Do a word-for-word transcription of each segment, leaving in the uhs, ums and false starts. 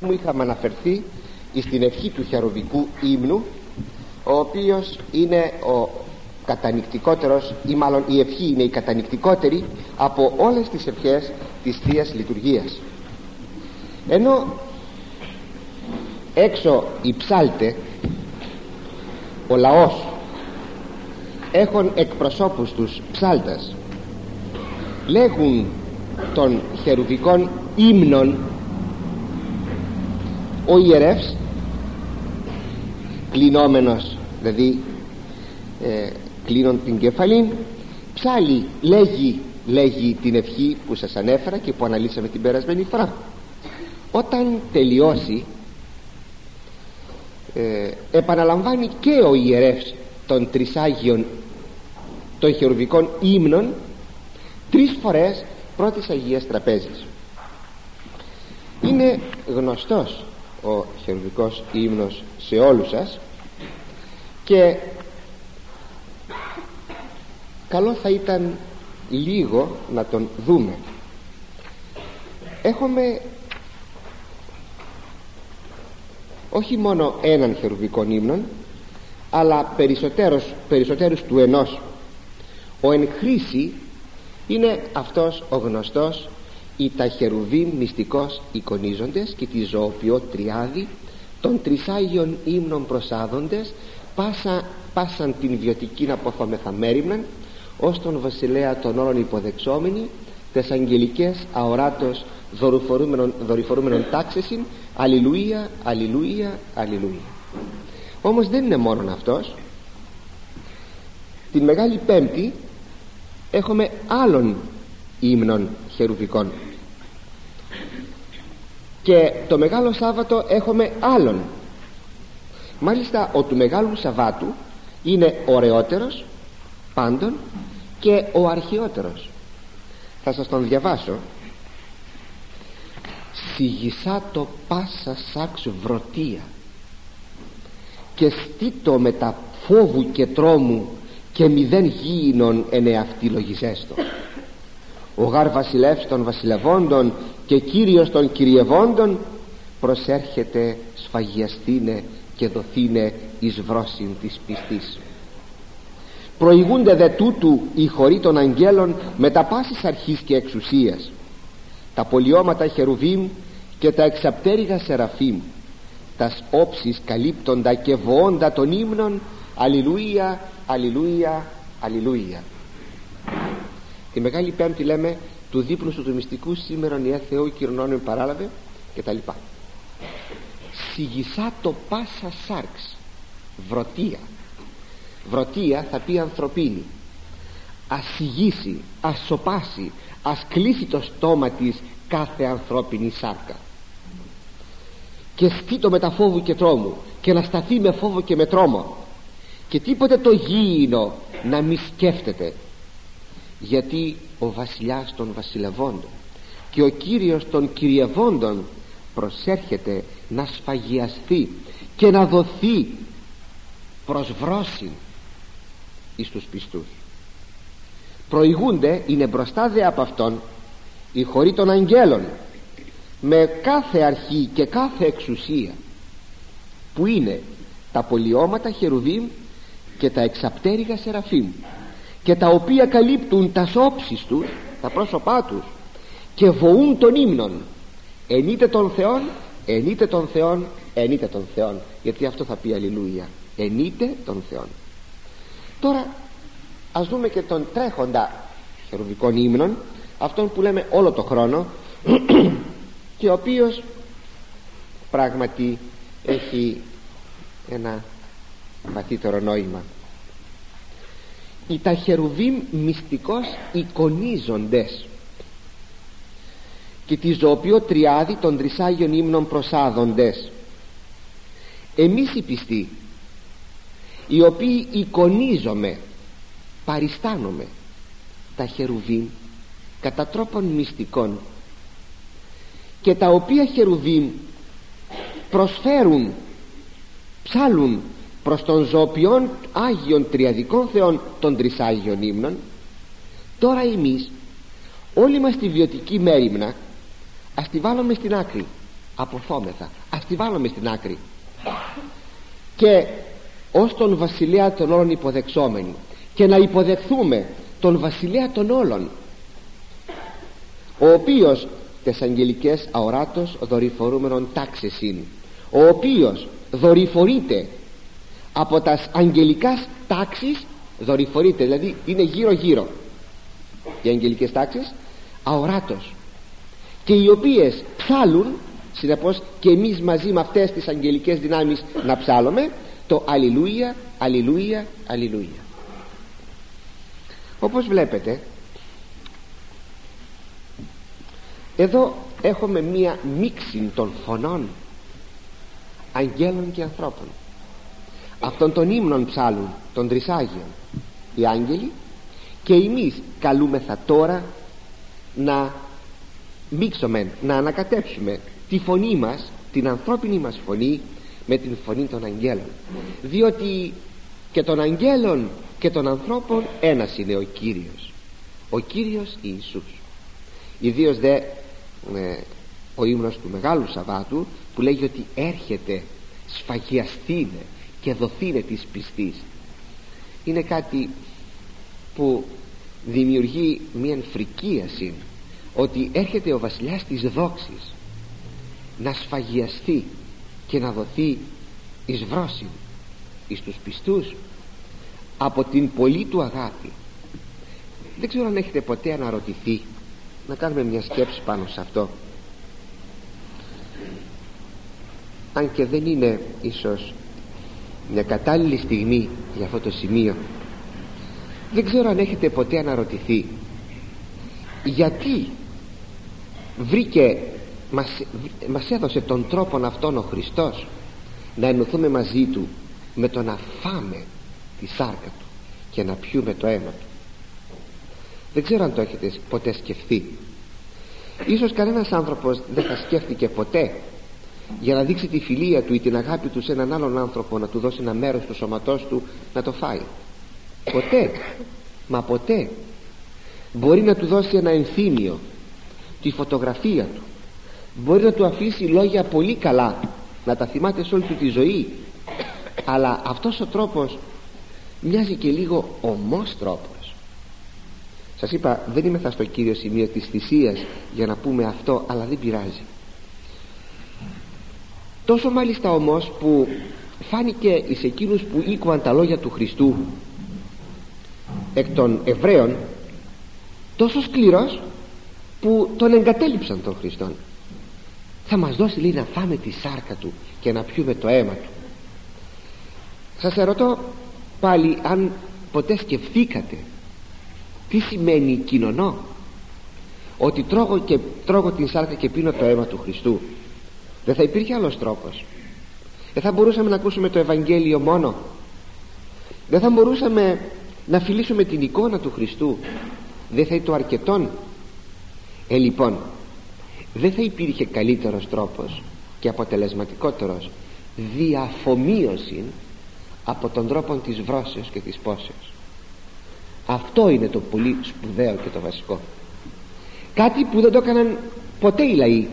μου είχαμε αναφερθεί στην ευχή του χερουβικού ύμνου, ο οποίος είναι ο κατανυκτικότερος, ή μάλλον η ευχή είναι η κατανυκτικότερη από όλες τις ευχές της Θείας Λειτουργίας. Ενώ έξω οι ψάλτε, ο λαός, έχουν εκπροσώπους τους ψάλτας, λέγουν των χερουβικών ύμνων, ο ιερεύς κλεινόμενος, δηλαδή ε, κλείνον την κεφαλήν, ψάλλει, λέγει, λέγει την ευχή που σας ανέφερα και που αναλύσαμε την περασμένη φορά. Όταν τελειώσει, ε, επαναλαμβάνει και ο ιερεύς των τρισάγιων των χερουβικών ύμνων τρεις φορές πρώτης Αγίας Τραπέζης. Είναι γνωστός ο χερουβικός ύμνος σε όλους σας και καλό θα ήταν λίγο να τον δούμε. Έχουμε όχι μόνο έναν χερουβικό ύμνον, αλλά περισσότερους, περισσότερους του ενός. Ο εν χρήση είναι αυτός ο γνωστός οι τα χερουβίμ μυστικός εικονίζοντες και τη ζωοποιό τριάδη των τρισάγιων ύμνων προσάδοντες, πάσα, πάσαν την ιδιωτική αποθόμεθα μέριμναν ως τον βασιλέα των όλων υποδεξόμενοι τες αγγελικές αοράτος δορυφορούμενων, δορυφορούμενων τάξεσιν, αλληλούια, αλληλούια, αλληλούια. Όμως δεν είναι μόνον αυτός. Την Μεγάλη Πέμπτη έχουμε άλλων ύμνων χερουβικών και το Μεγάλο Σάββατο έχουμε άλλων. Μάλιστα ο του Μεγάλου Σαββάτου είναι ωραιότερος πάντων και ο αρχαιότερος. Θα σας τον διαβάσω. Σιγησάτο πάσα σάξ βρωτία και στήτο με τα φόβου και τρόμου και μηδέν γήινον εν εαυτή λογιζέστο. Ο γάρ βασιλεύς των βασιλευόντων και κύριος των κυριευόντων προσέρχεται σφαγιαστήνε και δοθήνε εις βρόσιν της πιστής. Προηγούνται δε τούτου οι χωροί των αγγέλων με τα πάσης αρχής και εξουσίας, τα πολιώματα χερουβίμ και τα εξαπτέρυγα σεραφίμ, τας όψεις καλύπτοντα και βοώντα των ύμνων αλληλούια, αλληλούια, αλληλούια. Τη Μεγάλη Πέμπτη λέμε του δίπλου σου του μυστικού σήμερον ιε Θεού κυρνώνων παράλαβε και τα λοιπά. Σιγησά το πάσα σάρξ βρωτία. Βρωτία θα πει ανθρωπίνη. Ας σιγήσει, ας σοπάσει, ας κλείσει το στόμα της κάθε ανθρώπινη σάρκα και στήτω με τα φόβου και τρόμου και να σταθεί με φόβο και με τρόμο και τίποτε το γήινο να μη σκέφτεται, γιατί ο βασιλιάς των βασιλευόντων και ο κύριος των κυριευόντων προσέρχεται να σφαγιαστεί και να δοθεί προσβρόσιν εις τους πιστούς. Προηγούνται, είναι μπροστά δε από αυτόν οι χωροί των αγγέλων με κάθε αρχή και κάθε εξουσία, που είναι τα πολιώματα χερουβίμ και τα εξαπτέρυγα σεραφίμ, και τα οποία καλύπτουν τα όψεις τους, τα πρόσωπά τους, και βοούν των ύμνων ενείτε των Θεών, ενείτε των Θεών, ενείτε των Θεών, γιατί αυτό θα πει αλληλούια, ενείτε των Θεών. Τώρα ας δούμε και τον τρέχοντα χερουβικών ύμνων, αυτόν που λέμε όλο το χρόνο και ο οποίος πράγματι έχει ένα βαθύτερο νόημα. Οι τα χερουβίμ μυστικώς εικονίζοντες και τη ζωοποιό τριάδη των τρισάγιων ύμνων προσάδοντες. Εμείς οι πιστοί, οι οποίοι εικονίζομαι, παριστάνομαι τα χερουβίμ κατά τρόπον μυστικών, και τα οποία χερουβίμ προσφέρουν, ψάλουν προς τον ζωοποιών Άγιον Τριαδικών Θεών των τρισάγιων ύμνων. Τώρα εμείς όλη μας τη βιωτική μέριμνα ας τη βάλουμε στην άκρη Απορθόμεθα, ας τη βάλουμε στην άκρη και ως τον βασιλέα των όλων υποδεξόμενοι, και να υποδεχθούμε τον βασιλέα των όλων, ο οποίος τες αγγελικές αοράτος δορυφορούμενον τάξεις είναι, ο οποίος δορυφορείται από τας αγγελικάς τάξεις, δορυφορείται δηλαδή είναι γύρω γύρω οι αγγελικές τάξεις αοράτος, και οι οποίες ψάλουν. Συνεπώς και εμείς μαζί με αυτές τις αγγελικές δυνάμεις να ψάλουμε το Αλληλούια, Αλληλούια, Αλληλούια. Όπως βλέπετε εδώ έχουμε μία μίξη των φωνών αγγέλων και ανθρώπων. Αυτών των ύμνων ψάλουν των τρισάγιων οι άγγελοι, και εμείς καλούμεθα τώρα να μίξουμε, να ανακατέψουμε τη φωνή μας, την ανθρώπινη μας φωνή, με την φωνή των αγγέλων, διότι και των αγγέλων και των ανθρώπων ένας είναι ο Κύριος, ο Κύριος Ιησούς. Ιδίως δε ε, ο ύμνος του Μεγάλου Σαββάτου που λέγει ότι έρχεται, σφαγιαστήνε και δοθήνε της πιστής, είναι κάτι που δημιουργεί μια φρικίαση, ότι έρχεται ο βασιλιάς της δόξης να σφαγιαστεί και να δοθεί εις βρόσιν εις τους πιστούς από την πολύ του αγάπη. Δεν ξέρω αν έχετε ποτέ αναρωτηθεί, να κάνουμε μια σκέψη πάνω σε αυτό, αν και δεν είναι ίσως μια κατάλληλη στιγμή για αυτό το σημείο. Δεν ξέρω αν έχετε ποτέ αναρωτηθεί γιατί βρήκε, μας, μας έδωσε τον τρόπον αυτόν ο Χριστός να ενωθούμε μαζί του με το να φάμε τη σάρκα του και να πιούμε το αίμα του. Δεν ξέρω αν το έχετε ποτέ σκεφτεί. Ίσως κανένας άνθρωπος δεν θα σκέφτηκε ποτέ, για να δείξει τη φιλία του ή την αγάπη του σε έναν άλλον άνθρωπο, να του δώσει ένα μέρος του σώματός του να το φάει. Ποτέ, μα ποτέ. Μπορεί να του δώσει ένα ενθύμιο, τη φωτογραφία του, μπορεί να του αφήσει λόγια πολύ καλά, να τα θυμάται σε όλη του τη ζωή, αλλά αυτός ο τρόπος μοιάζει και λίγο ομός τρόπος. Σας είπα, δεν είμαι θα στο κύριο σημείο της θυσίας για να πούμε αυτό, αλλά δεν πειράζει. Τόσο μάλιστα όμως που φάνηκε εις εκείνους που ήκουαν τα λόγια του Χριστού εκ των Εβραίων, τόσο σκληρός που τον εγκατέλειψαν τον Χριστόν. Θα μας δώσει, λέει, να φάμε τη σάρκα του και να πιούμε το αίμα του. Σας ερωτώ πάλι αν ποτέ σκεφτήκατε τι σημαίνει κοινωνώ, ότι τρώγω, και, τρώγω την σάρκα και πίνω το αίμα του Χριστού. Δεν θα υπήρχε άλλος τρόπος. Δεν θα μπορούσαμε να ακούσουμε το Ευαγγέλιο μόνο. Δεν θα μπορούσαμε να φιλήσουμε την εικόνα του Χριστού. Δεν θα είναι το αρκετόν. Ε λοιπόν, δεν θα υπήρχε καλύτερος τρόπος και αποτελεσματικότερος διαφομοίωση από τον τρόπο της βρώσεως και της πόσεως. Αυτό είναι το πολύ σπουδαίο και το βασικό, κάτι που δεν το έκαναν ποτέ οι λαοί.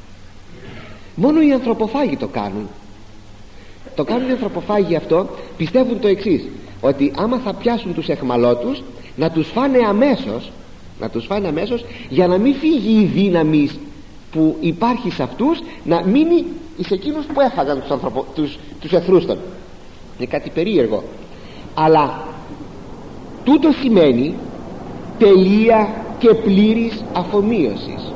Μόνο οι ανθρωποφάγοι το κάνουν. Το κάνουν οι ανθρωποφάγοι αυτό, πιστεύουν το εξής, ότι άμα θα πιάσουν τους εχμαλώτους, να τους φάνε αμέσως, να τους φάνε αμέσως, για να μην φύγει η δύναμη που υπάρχει σε αυτούς, να μείνει εις εκείνους που έφαγαν τους, ανθρωπο, τους, τους εχθρούς των. Είναι κάτι περίεργο, αλλά τούτο σημαίνει τελεία και πλήρης αφομοίωσης.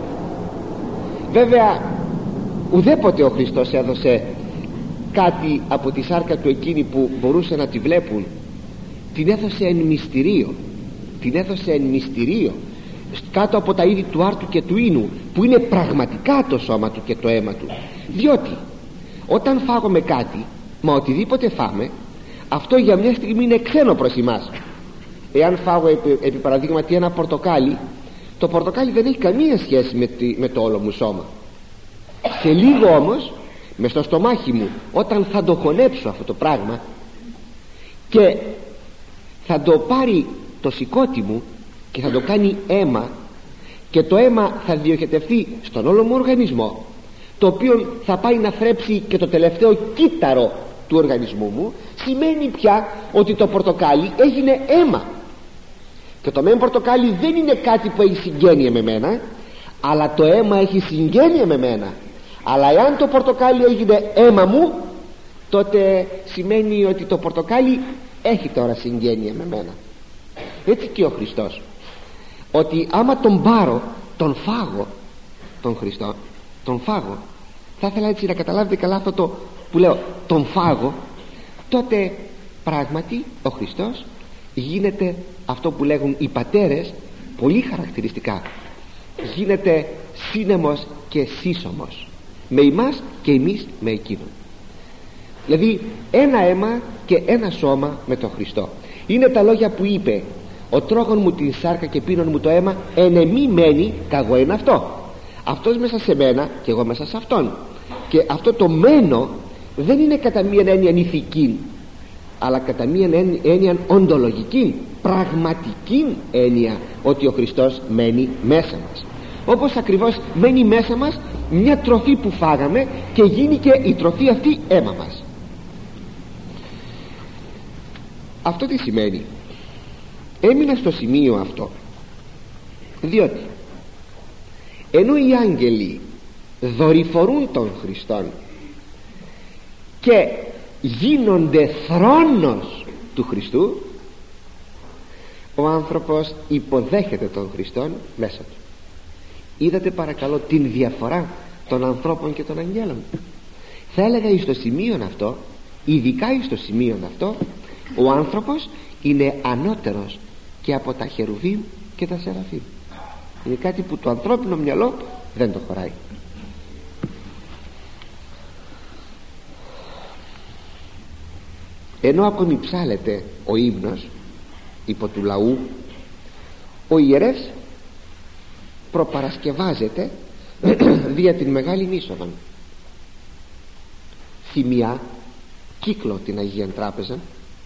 Βέβαια ουδέποτε ο Χριστός έδωσε κάτι από τη σάρκα του εκείνη που μπορούσε να τη βλέπουν. Την έδωσε εν μυστηρίο, την έδωσε εν μυστηρίο, κάτω από τα είδη του άρτου και του ίνου, που είναι πραγματικά το σώμα του και το αίμα του. Διότι όταν φάγουμε κάτι, μα οτιδήποτε φάμε, αυτό για μια στιγμή είναι ξένο προς εμάς. Εάν φάγω επί, επί παραδείγματι ένα πορτοκάλι, το πορτοκάλι δεν έχει καμία σχέση με, τη, με το όλο μου σώμα. Σε λίγο όμως, μες στο στομάχι μου, όταν θα το χωνέψω αυτό το πράγμα και θα το πάρει το σηκώτη μου και θα το κάνει αίμα, και το αίμα θα διοχετευτεί στον όλο μου οργανισμό, το οποίο θα πάει να θρέψει και το τελευταίο κύτταρο του οργανισμού μου, σημαίνει πια ότι το πορτοκάλι έγινε αίμα. Και το μεν πορτοκάλι δεν είναι κάτι που έχει συγγένεια με μένα, αλλά το αίμα έχει συγγένεια με μένα. Αλλά εάν το πορτοκάλι έγινε αίμα μου, τότε σημαίνει ότι το πορτοκάλι έχει τώρα συγγένεια με μένα. Έτσι και ο Χριστός, ότι άμα τον πάρω, τον φάγω τον Χριστό, τον φάγω, θα ήθελα έτσι να καταλάβετε καλά αυτό το που λέω, τον φάγω, τότε πράγματι ο Χριστός γίνεται αυτό που λέγουν οι πατέρες πολύ χαρακτηριστικά, γίνεται σύνεμος και σύσσωμος με εμάς και εμείς με εκείνον. Δηλαδή ένα αίμα και ένα σώμα με τον Χριστό. Είναι τα λόγια που είπε: ο τρώγων μου την σάρκα και πίνων μου το αίμα, εν εμή μένει, καγώ είναι αυτό. Αυτός μέσα σε μένα και εγώ μέσα σε αυτόν. Και αυτό το μένω δεν είναι κατά μίαν έννοια ηθική, αλλά κατά μίαν έννοια οντολογική, πραγματική έννοια, ότι ο Χριστός μένει μέσα μας. Όπως ακριβώς μένει μέσα μας μια τροφή που φάγαμε και γίνηκε η τροφή αυτή αίμα μας. Αυτό τι σημαίνει? Έμεινα στο σημείο αυτό διότι ενώ οι άγγελοι δορυφορούν τον Χριστόν και γίνονται θρόνος του Χριστού, ο άνθρωπος υποδέχεται τον Χριστόν μέσα του. Είδατε παρακαλώ την διαφορά των ανθρώπων και των αγγέλων? Θα έλεγα εις το σημείο αυτό, ειδικά εις το σημείο αυτό, ο άνθρωπος είναι ανώτερος και από τα χερουβίμ και τα σεραφείμ. Είναι κάτι που το ανθρώπινο μυαλό δεν το χωράει. Ενώ ακόμη ψάλεται ο ύμνος υπό του λαού, ο ιερεύς προπαρασκευάζεται δια την Μεγάλη Νήσοδον, θυμιά κύκλο την Αγία Τράπεζα,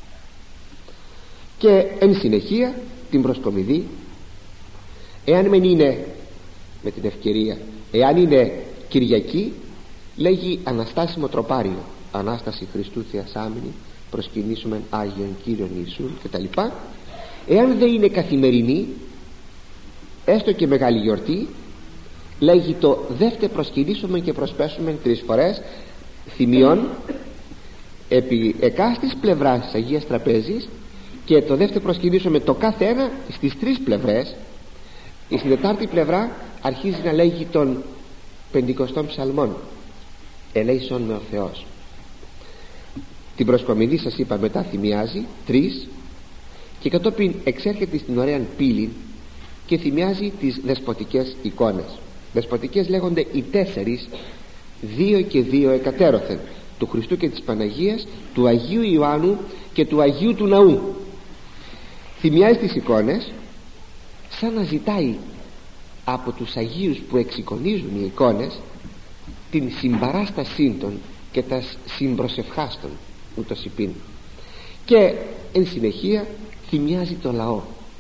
και εν συνεχεία την προσκομιδή. Εάν μεν είναι με την ευκαιρία, εάν είναι Κυριακή, λέγει αναστάσιμο τροπάριο, Ανάσταση Χριστού Θεασάμινη, προσκυνήσουμε Άγιον Κύριον Ιησούν κτλ. Εάν δεν είναι καθημερινή, έστω και μεγάλη γιορτή, λέγει το δεύτε προσκυνήσουμε και προσπέσουμε τρεις φορές θυμίων επί εκάστης πλευράς της Αγίας Τραπέζης, και το δεύτερο προσκυνήσουμε το κάθε ένα στις τρεις πλευρές. Στην τετάρτη πλευρά αρχίζει να λέγει των πεντηκοστών ψαλμών, ελέησον με ο Θεός. Την προσκομιδή σας είπα μετά θυμιάζει τρεις, και κατόπιν εξέρχεται στην ωραία πύλη και θυμιάζει τις δεσποτικές εικόνες. Δεσποτικές λέγονται οι τέσσερις, δύο και δύο εκατέρωθεν, του Χριστού και της Παναγίας, του Αγίου Ιωάννου και του Αγίου του Ναού. Θυμιάζει τις εικόνες σαν να ζητάει από τους Αγίους που εξεικονίζουν οι εικόνες την συμπαράστασή των και τα συμπροσευχάστων, ούτως υπήν. Και εν συνεχεία θυμιάζει το λαό.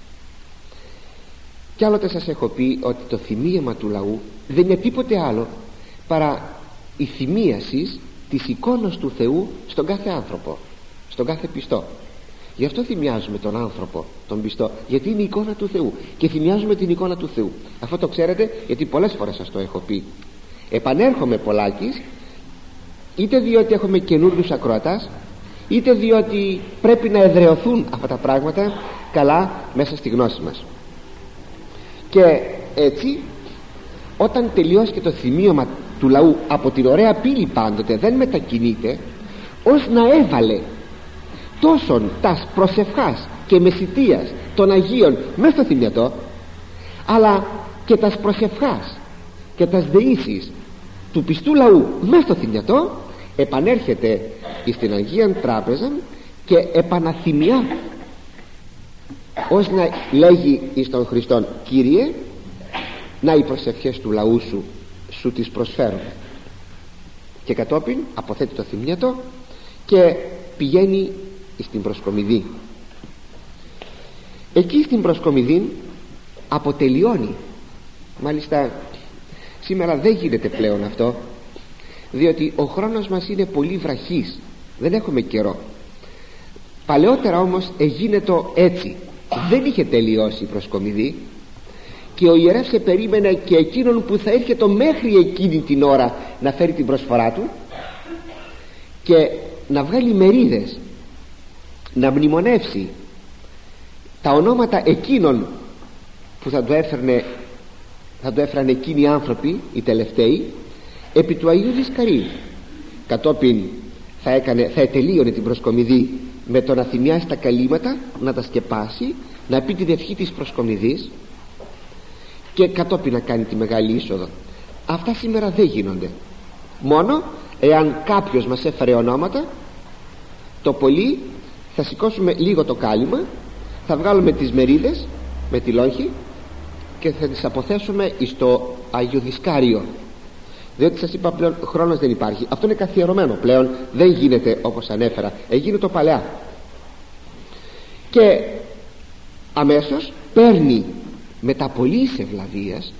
Κι άλλοτε σας έχω πει ότι το θυμίαμα του λαού δεν είναι τίποτε άλλο παρά η θυμίαση της εικόνας του Θεού στον κάθε άνθρωπο, στον κάθε πιστό. Γι' αυτό θυμιάζουμε τον άνθρωπο, τον πιστό, γιατί είναι η εικόνα του Θεού και θυμιάζουμε την εικόνα του Θεού. Αυτό το ξέρετε, γιατί πολλές φορές σας το έχω πει. Επανέρχομαι πολλάκις, είτε διότι έχουμε καινούριους ακροατάς, είτε διότι πρέπει να εδραιωθούν αυτά τα πράγματα καλά μέσα στη γνώση μας. Και έτσι, όταν τελειώσει και το θυμίωμα του λαού από την ωραία πύλη, πάντοτε δεν μετακινείται, ως να έβαλε τόσον τας προσευχάς και μεσητείας των Αγίων μέσα στο θυμιατό, αλλά και τας προσευχάς και τας δεήσεις του πιστού λαού μέσα στο θυμιατό, επανέρχεται στην Αγία Τράπεζα και επαναθυμιά, ως να λέγει εις τον Χριστόν, Κύριε, να οι προσευχές του λαού σου σου τις προσφέρω. Και κατόπιν αποθέτει το θυμιατό και πηγαίνει στην προσκομιδή. Εκεί στην προσκομιδή αποτελειώνει. Μάλιστα σήμερα δεν γίνεται πλέον αυτό, διότι ο χρόνος μας είναι πολύ βραχής, δεν έχουμε καιρό. Παλαιότερα όμως εγίνετο έτσι, δεν είχε τελειώσει η προσκομιδή και ο ιερεύς περίμενε και εκείνον που θα έρχεται μέχρι εκείνη την ώρα να φέρει την προσφορά του και να βγάλει μερίδες, να μνημονεύσει τα ονόματα εκείνων που θα το έφερνε, θα το έφεραν εκείνοι οι άνθρωποι, οι τελευταίοι, επί του Αγίου Δισκαρίου. Κατόπιν θα, έκανε, θα ετελείωνε την προσκομιδή με το να θυμιάσει τα καλύματα, να τα σκεπάσει, να πει τη ευχή της προσκομιδής και κατόπιν να κάνει τη μεγάλη είσοδο. Αυτά σήμερα δεν γίνονται. Μόνο εάν κάποιος μας έφερε ονόματα, το πολύ θα σηκώσουμε λίγο το κάλυμα, θα βγάλουμε τις μερίδες με τη λόγχη και θα τις αποθέσουμε στο Άγιο Δισκάριο, διότι σας είπα πλέον χρόνος δεν υπάρχει. Αυτό είναι καθιερωμένο πλέον, δεν γίνεται όπως ανέφερα, έγινε το παλαιά. Και αμέσως παίρνει μετά πολλής ευλαβίας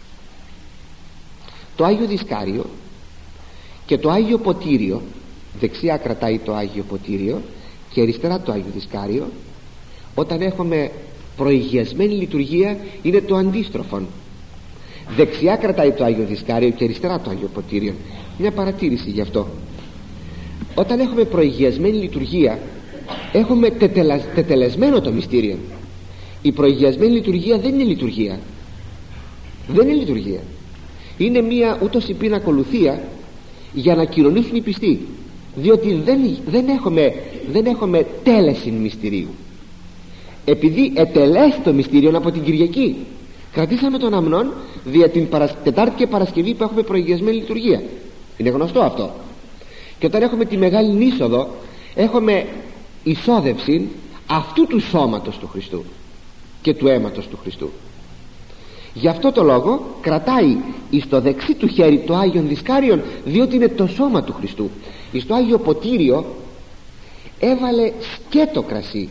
το Άγιο Δισκάριο και το Άγιο Ποτήριο. Δεξιά κρατάει το Άγιο Ποτήριο και αριστερά το Άγιο Δισκάριο. Όταν έχουμε προηγιασμένη λειτουργία είναι το αντίστροφον. Δεξιά κρατάει το Άγιο Δισκάριο και αριστερά το Άγιο Ποτήριο. Μια παρατήρηση γι' αυτό. Όταν έχουμε προηγιασμένη λειτουργία έχουμε τετελα... τετελεσμένο το μυστήριο. Η προηγιασμένη λειτουργία δεν είναι λειτουργία. Δεν είναι λειτουργία. Είναι μια ούτως υπήν ακολουθία για να κοινωνήσουν οι πιστοί, διότι δεν, δεν, έχουμε, δεν έχουμε τέλεση μυστηρίου. Επειδή ετελέσει το μυστήριο από την Κυριακή, κρατήσαμε τον αμνόν δια την παρασ... Τετάρτη και Παρασκευή που έχουμε προηγιασμένη λειτουργία. Είναι γνωστό αυτό. Και όταν έχουμε τη Μεγάλη Νήσοδο έχουμε εισόδευση αυτού του σώματος του Χριστού και του αίματος του Χριστού. Γι' αυτό το λόγο κρατάει εις το δεξί του χέρι το Άγιον Δισκάριον, διότι είναι το σώμα του Χριστού. Εις το Άγιο Ποτήριο έβαλε σκέτο κρασί,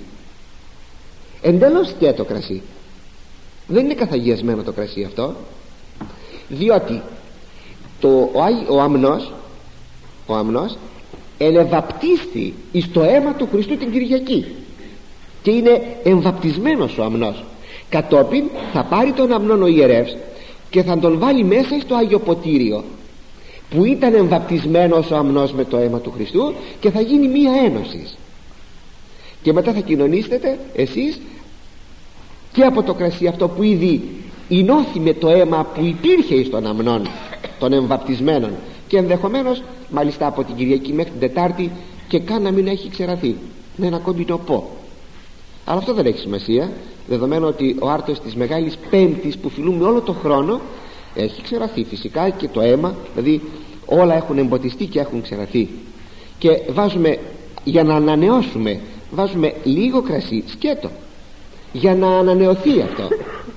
εντελώς σκέτο κρασί. Δεν είναι καθαγιασμένο το κρασί αυτό, διότι το, ο, ο αμνός ο αμνός ελεβαπτίστη εις το αίμα του Χριστού την Κυριακή και είναι εμβαπτισμένος ο αμνός. Κατόπιν θα πάρει τον αμνόν ο ιερεύς και θα τον βάλει μέσα στο Άγιο Ποτήριο που ήταν εμβαπτισμένος ο αμνός με το αίμα του Χριστού και θα γίνει μία ένωση. Και μετά θα κοινωνήσετε εσείς και από το κρασί αυτό που ήδη ενώθη με το αίμα που υπήρχε εις τον αμνόν των εμβαπτισμένων, και ενδεχομένως μάλιστα από την Κυριακή μέχρι την Τετάρτη και καν να μην έχει ξεραθεί, με ένα κόμπι τοπό. Αλλά αυτό δεν έχει σημασία, δεδομένου ότι ο άρτος της Μεγάλης Πέμπτης που φιλούμε όλο τον χρόνο έχει ξεραθεί φυσικά, και το αίμα, δηλαδή όλα έχουν εμποτιστεί και έχουν ξεραθεί. Και βάζουμε, για να ανανεώσουμε, βάζουμε λίγο κρασί σκέτο για να ανανεωθεί αυτό.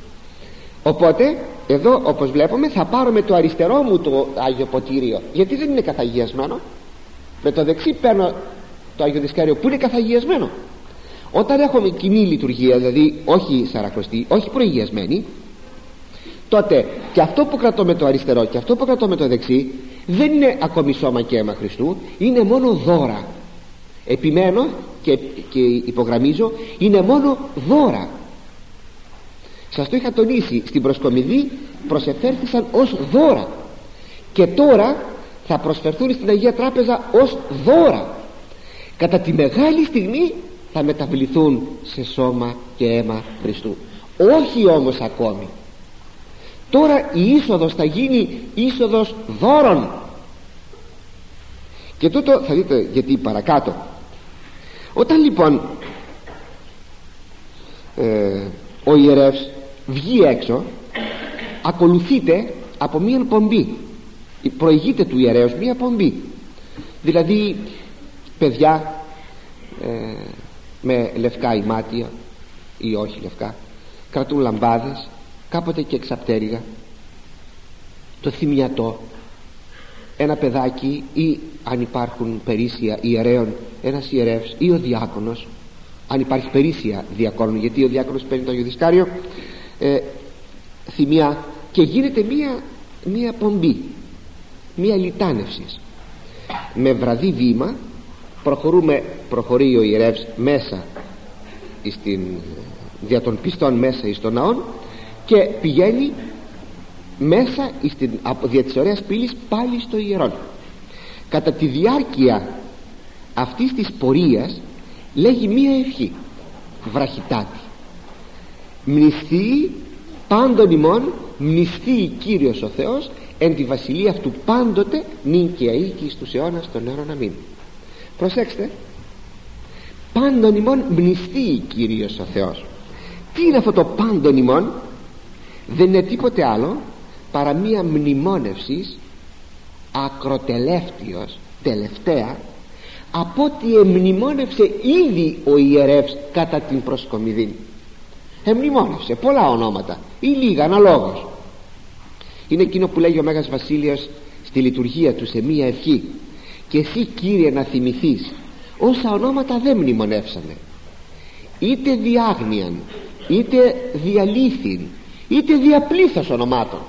Οπότε εδώ όπως βλέπουμε θα πάρουμε το αριστερό μου το Άγιο Ποτήριο, γιατί δεν είναι καθαγιασμένο. Με το δεξί παίρνω το Άγιο Δισκάριο που είναι καθαγιασμένο. Όταν έχουμε κοινή λειτουργία, δηλαδή όχι σαρακοστή, όχι προηγιασμένη, τότε και αυτό που κρατώ με το αριστερό και αυτό που κρατώ με το δεξί δεν είναι ακόμη σώμα και αίμα Χριστού, είναι μόνο δώρα. Επιμένω και, και υπογραμμίζω, είναι μόνο δώρα. Σας το είχα τονίσει, στην προσκομιδή προσεφέρθησαν ως δώρα και τώρα θα προσφερθούν στην Αγία Τράπεζα ως δώρα. Κατά τη μεγάλη στιγμή θα μεταβληθούν σε σώμα και αίμα Χριστού. Όχι όμως ακόμη. Τώρα η είσοδος θα γίνει είσοδος δώρων. Και τούτο θα δείτε γιατί παρακάτω. Όταν λοιπόν ε, ο ιερεύς βγει έξω, ακολουθείται από μία πομπή. Προηγείται του ιερέως μία πομπή. Δηλαδή παιδιά ε, με λευκά ημάτια ή όχι λευκά, κρατούν λαμπάδες, κάποτε και εξαπτέρυγα, το θυμιατό, ένα παιδάκι, ή αν υπάρχουν περίσσια ιερέων, ένας ιερεύς ή ο διάκονος, αν υπάρχει περίσσια διακόνων, γιατί ο διάκονος παίρνει το Άγιο Δισκάριο, ε, θυμιά, και γίνεται μία, μία πομπή, μία λιτάνευση. με βραδύ βήμα προχωρούμε, προχωρεί ο ιερεύς μέσα στην, δια των πιστών μέσα εις τον ναόν και πηγαίνει μέσα στην, δια της ωραίας πύλης πάλι στο ιερόν. Κατά τη διάρκεια αυτής της πορείας λέγει μία ευχή βραχυτάτη: μνηστεί πάντων ημών, μνηστεί Κύριος ο Θεός εν τη βασιλεία αυτού πάντοτε νυν και αεί και εις τους αιώνας των αιώνων αμήν. Προσέξτε, πάντων ημών μνηστεί Κύριος ο Θεός. Τι είναι αυτό το πάντων ημών? Δεν είναι τίποτε άλλο παρά μία μνημόνευση ακροτελεύτιος, τελευταία, από ό,τι εμνημόνευσε ήδη ο ιερεύς κατά την προσκομιδή. Εμνημόνευσε πολλά ονόματα ή λίγα αναλόγως. Είναι εκείνο που λέγει ο Μέγας Βασίλειος στη λειτουργία του σε μία ευχή: και εσύ, Κύριε, να θυμηθείς όσα ονόματα δεν μνημονεύσαμε, είτε διάγνοιαν, είτε διαλύθην, είτε διαπλήθος ονομάτων.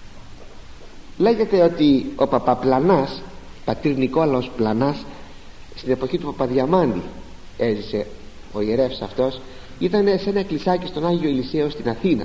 Λέγεται ότι ο Παπαπλανάς, πατήρ Νικόλαος Πλανάς, στην εποχή του Παπαδιαμάντη έζησε ο ιερεύς αυτός. Ήταν σε ένα εκκλησάκι στον Άγιο Ηλυσαίο στην Αθήνα,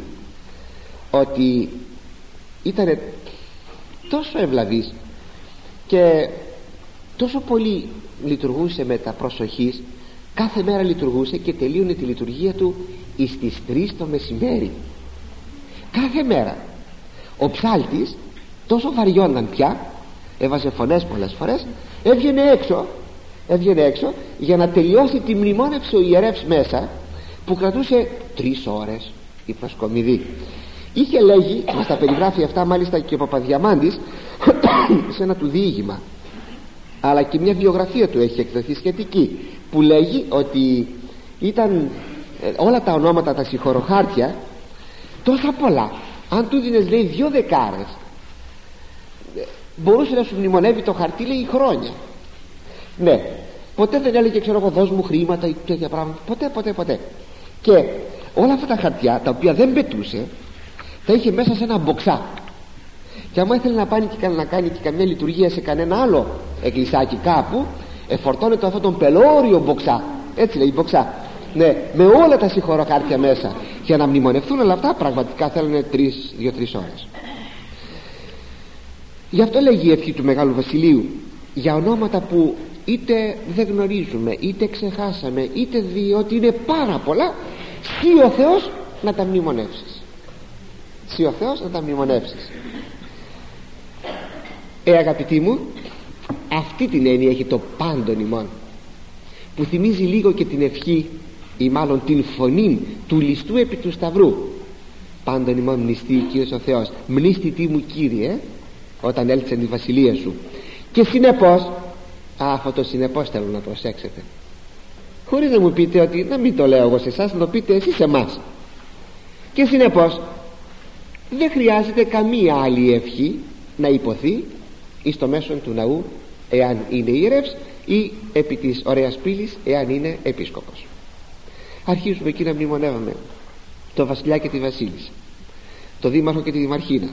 ότι ήταν τόσο ευλαβής και τόσο πολύ λειτουργούσε με τα προσοχής. Κάθε μέρα λειτουργούσε και τελείωνε τη λειτουργία του εις τις τρεις το μεσημέρι. Κάθε μέρα. Ο ψάλτης τόσο βαριόνταν πια, έβαζε φωνές πολλές φορές, έβγαινε έξω έβγαινε έξω για να τελειώσει τη μνημόνευση ο ιερεύς μέσα, που κρατούσε τρεις ώρες η προσκομιδή. Είχε, λέγει, μας τα περιγράφει αυτά μάλιστα και ο Παπαδιαμάντης σε ένα του διήγημα, αλλά και μια βιογραφία του έχει εκδοθεί σχετική, που λέγει ότι ήταν ε, όλα τα ονόματα, τα συγχωροχάρτια, τόσα πολλά. Αν του δίνες, λέει, δυο δεκάρες, μπορούσε να σου μνημονεύει το χαρτί, λέει, χρόνια. Ναι, ποτέ δεν έλεγε, ξέρω εγώ, δώσ' μου χρήματα ή τέτοια πράγματα. Ποτέ, ποτέ, ποτέ. Και όλα αυτά τα χαρτιά, τα οποία δεν πετούσε, τα είχε μέσα σε ένα μποξά. Και άμα ήθελε να, πάνει και να κάνει και καμιά λειτουργία σε κανένα άλλο εκκλησάκι κάπου, εφορτώνεται αυτόν τον πελώριο μποξά. Έτσι λέει, μποξά. Ναι, με όλα τα συγχωροχάρτια μέσα. Για να μνημονευτούν όλα αυτά, πραγματικά θέλουν δύο-τρεις ώρες. Γι' αυτό λέγει η ευχή του Μεγάλου Βασιλείου για ονόματα που είτε δεν γνωρίζουμε, είτε ξεχάσαμε, είτε διότι είναι πάρα πολλά, σύ ο Θεός να τα μνημονεύσεις. Σύ ο Θεός να τα μνημονεύσεις. Ε, αγαπητοί μου, αυτή την έννοια έχει το πάντων ημών, που θυμίζει λίγο και την ευχή, ή μάλλον την φωνή του ληστού επί του σταυρού. Πάντων ημών μνηστεί Κύριος ο Θεός, μνήστη μου Κύριε, όταν έλθεις τη βασιλεία σου. Και συνεπώς, α, αυτό το συνεπώς θέλω να προσέξετε, χωρίς να μου πείτε ότι να μην το λέω εγώ σε εσάς, να το πείτε εσείς σε εμάς. Και συνεπώς δεν χρειάζεται καμία άλλη ευχή να υποθεί εις το μέσον του ναού, εάν είναι ιερεύς, ή επί της ωραίας πύλης, εάν είναι επίσκοπος. Αρχίζουμε εκεί να μνημονεύαμε το βασιλιά και τη βασίλισσα, το δήμαρχο και τη δημαρχίνα,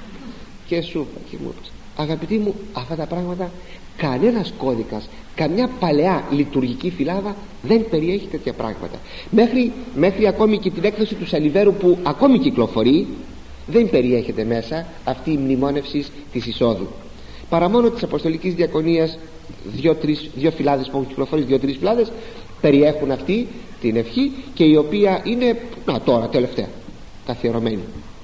και σούπα και μούρας. Αγαπητοί μου, αυτά τα πράγματα κανένας κώδικας, καμιά παλαιά λειτουργική φυλάδα δεν περιέχει τέτοια πράγματα. Μέχρι, μέχρι ακόμη και την έκδοση του Σαλιβέρου, που ακόμη κυκλοφορεί, δεν περιέχεται μέσα αυτή η μνημόνευση της εισόδου. Παρά μόνο της Αποστολικής Διακονίας, δύο, τρεις, δύο φυλάδες που έχουν κυκλοφορήσει, δύο-τρεις φυλάδες περιέχουν αυτή την ευχή, και η οποία είναι, να τώρα τελευταία καθιερωμένη.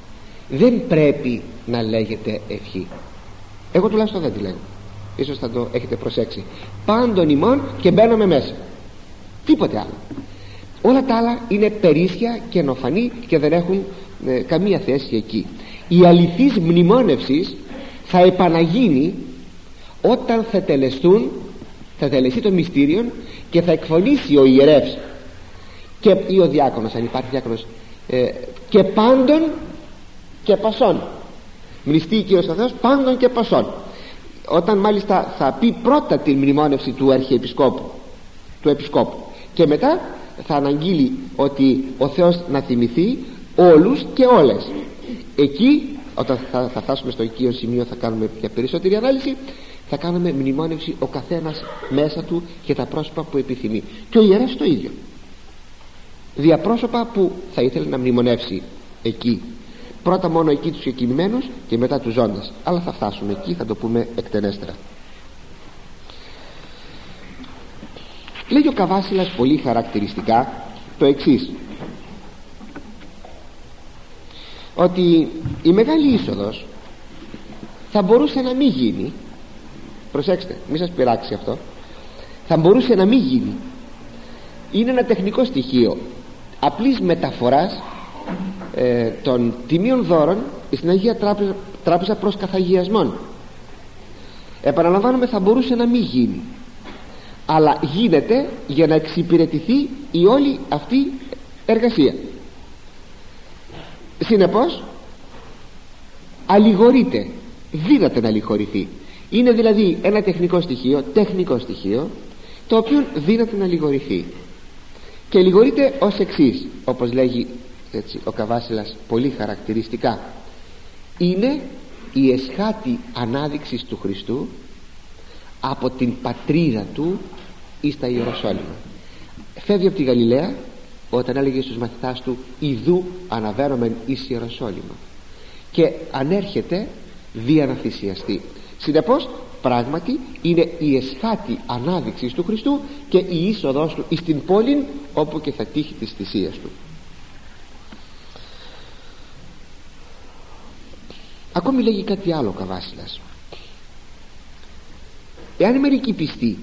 Δεν πρέπει να λέγεται ευχή. Εγώ τουλάχιστον δεν τη λέγω, ίσως θα το έχετε προσέξει. Πάντων ημών και μπαίνουμε μέσα, τίποτε άλλο. Όλα τα άλλα είναι περίσσια και νοφανή και δεν έχουν ε, καμία θέση εκεί. Η αληθής μνημόνευση θα επαναγίνει όταν θα τελεστούν, θα τελεστεί το μυστήριο και θα εκφωνήσει ο ιερεύς και, ή ο διάκονος, αν υπάρχει διάκονος, ε, και πάντων και πασών. Μνηστεί Κύριος ο Θεός πάντων και πασών. Όταν μάλιστα θα πει πρώτα την μνημόνευση του αρχιεπισκόπου, του επισκόπου, και μετά θα αναγγείλει ότι ο Θεός να θυμηθεί όλους και όλες. Εκεί, όταν θα, θα φτάσουμε στο οικείο σημείο, θα κάνουμε μια περισσότερη ανάλυση, θα κάνουμε μνημόνευση ο καθένας μέσα του για τα πρόσωπα που επιθυμεί, και ο ιερεύς το ίδιο, διαπρόσωπα που θα ήθελε να μνημονεύσει εκεί, πρώτα μόνο εκεί τους εκκινημένους και μετά τους ζώντες, αλλά θα φτάσουμε εκεί, θα το πούμε εκτενέστερα. Λέγει ο Καβάσιλας πολύ χαρακτηριστικά το εξής, ότι η μεγάλη είσοδος θα μπορούσε να μην γίνει, προσέξτε μη σας πειράξει αυτό, θα μπορούσε να μην γίνει, είναι ένα τεχνικό στοιχείο απλής μεταφοράς ε, των τιμίων δώρων στην Αγία Τράπεζα, τράπεζα προς καθαγιασμών. Επαναλαμβάνομαι, θα μπορούσε να μην γίνει, αλλά γίνεται για να εξυπηρετηθεί η όλη αυτή εργασία. Συνεπώς αλληγορείται, δύναται να αλληγορηθεί. Είναι δηλαδή ένα τεχνικό στοιχείο, τεχνικό στοιχείο, το οποίο δύναται να αλληγορηθεί, και αλληγορείται ως εξής, όπως λέγει έτσι ο Καβάσιλας πολύ χαρακτηριστικά: είναι η εσχάτη ανάδειξη του Χριστού από την πατρίδα του εις τα Ιεροσόλυμα. Φεύγει από τη Γαλιλαία όταν έλεγε στους μαθητάς του «Ιδού αναβαίνομεν εις Ιεροσόλυμα», και ανέρχεται δια να θυσιαστεί. Συνεπώς πράγματι είναι η εσχάτη ανάδειξη του Χριστού και η είσοδος του εις την πόλη, όπου και θα τύχει της θυσίας του. Ακόμη λέγει κάτι άλλο ο Καβάσιλας: εάν μερικοί πιστοί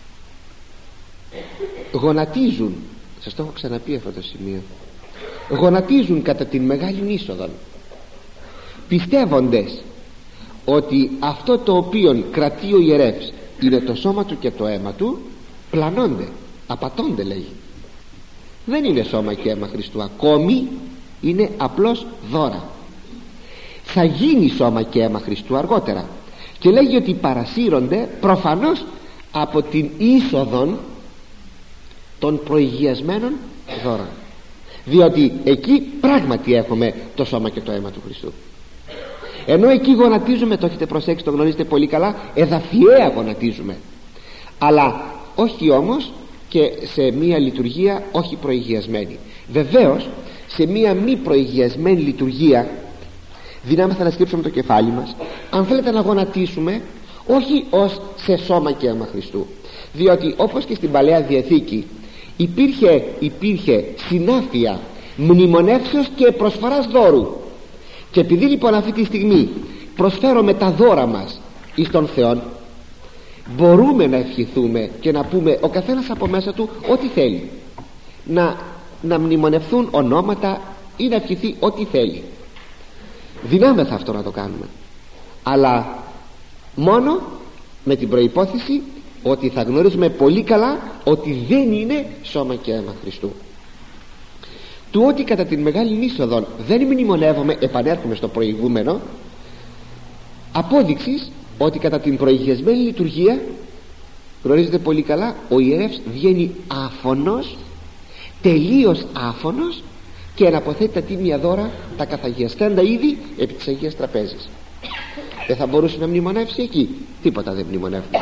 γονατίζουν, σας το έχω ξαναπεί αυτό το σημείο, γονατίζουν κατά την μεγάλη είσοδο, πιστεύοντες ότι αυτό το οποίο κρατεί ο ιερεύς είναι το σώμα του και το αίμα του, πλανώνται, απατώνται, λέγει. Δεν είναι σώμα και αίμα Χριστού ακόμη, είναι απλώς δώρα. Θα γίνει σώμα και αίμα Χριστού αργότερα, και λέγει ότι παρασύρονται προφανώς από την είσοδον των προηγιασμένων δώρων, διότι εκεί πράγματι έχουμε το σώμα και το αίμα του Χριστού. Ενώ εκεί γονατίζουμε, το έχετε προσέξει, το γνωρίζετε πολύ καλά, εδαφιαία γονατίζουμε, αλλά όχι όμως και σε μία λειτουργία όχι προηγιασμένη. Βεβαίως σε μία μη προηγιασμένη λειτουργία δυνάμεθα να σκύψουμε το κεφάλι μας, αν θέλετε να γονατίσουμε όχι ως σε σώμα και αίμα Χριστού, διότι όπως και στην Παλαιά Διαθήκη υπήρχε, υπήρχε συνάφεια μνημονεύσεως και προσφοράς δώρου, και επειδή λοιπόν αυτή τη στιγμή προσφέρουμε τα δώρα μας εις τον Θεόν, μπορούμε να ευχηθούμε και να πούμε ο καθένας από μέσα του ό,τι θέλει, να, να μνημονευθούν ονόματα ή να ευχηθεί ό,τι θέλει. Δυνάμεθα αυτό να το κάνουμε, αλλά μόνο με την προϋπόθεση ότι θα γνωρίζουμε πολύ καλά ότι δεν είναι σώμα και αίμα Χριστού. Του ότι κατά την μεγάλη είσοδο δεν μνημονεύομαι, επανέρχομαι στο προηγούμενο, απόδειξης ότι κατά την προηγιασμένη λειτουργία, γνωρίζετε πολύ καλά, ο ιερεύς βγαίνει άφωνος, τελείως άφωνος, και αναποθέτει τα τίμια δώρα, τα καθαγιαστέντα είδη επί της Αγίας Τραπέζης. Δεν θα μπορούσε να μνημονεύσει εκεί? Τίποτα δεν μνημονεύουμε.